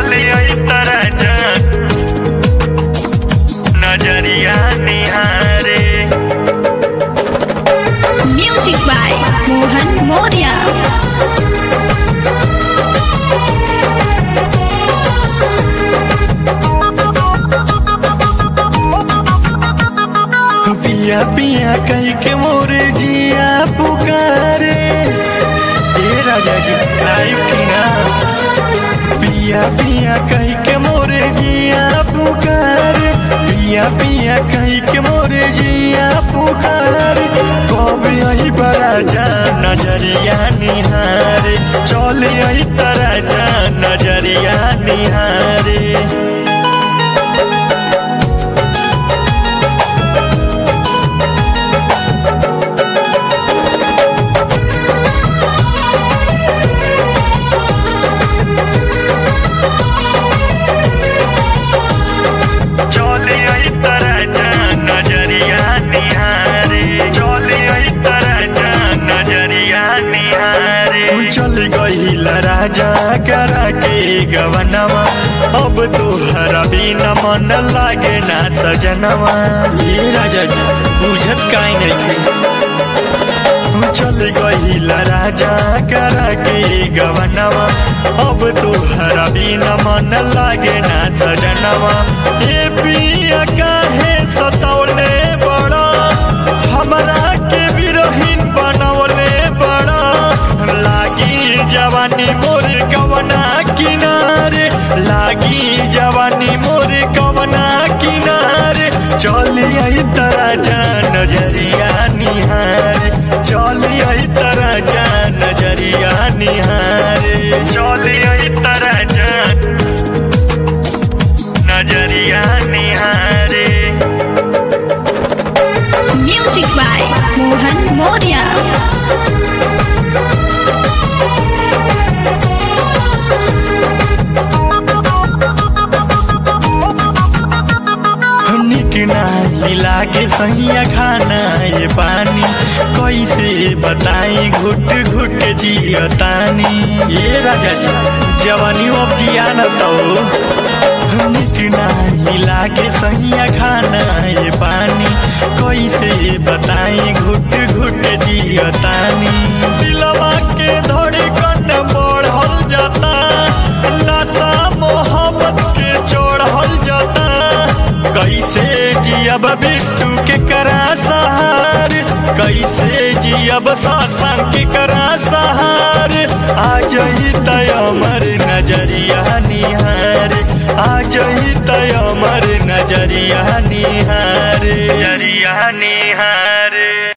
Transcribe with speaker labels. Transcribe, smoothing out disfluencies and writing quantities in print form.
Speaker 1: चले आई तरह जान नजरिया निहारे।
Speaker 2: Music by Mohan Maurya.
Speaker 1: पिया पिया कही के मोरे जिया पुकारे। ए राजा जी आयु की ना। पिया पिया कही के मोरे जिया पुकारे। पिया पिया कही के मोरे जिया पुकारे। कब आई बड़ा जान नजरिया निहारे। चले आई तरा जान नजरिया निहारे। चल गईल राजा करा के गवनवा। अब तोहरा बिना मन लागे ना सजनवा। ये राजा जी बुझत काई नइखे। चल गईल राजा करा के गवनवा। अब तोहरा बिना मन लागे ना सजनवा। ए पिया काहे सतावले बड़ा हमरा के बिरहीन बनवले बड़ा। लागी जवानी मोर कवना किनारे। लागी जवानी मोर कवना किनारे। चली आई तरा जान नजरिया निहारे। चली आई तरा जान नजरिया निहारे। चली आई तरा जान नजरिया निहारे।
Speaker 2: Music by Mohan Maurya.
Speaker 1: निक नाही लागे सहिया खाना ये पानी। कैसे बताई घुट घुट जियतानी। ये राजा जी जवानी अब जिया न तो। निक नाही लागे सहिया खाना ये पानी। कैसे बताई घुट घुट जियतानी। दिलवा के धड़कन बढ़ल जाता। नशा मोहब्बत के चढ़ल जाता। कैसे जियब बिट्टू के करा सहार। कैसे जियब सासन के करा सहार। आज ही तय अमर नजरिया निहारे। आज ही तय अमर नजरिया निहारे। नजरिया निहारे।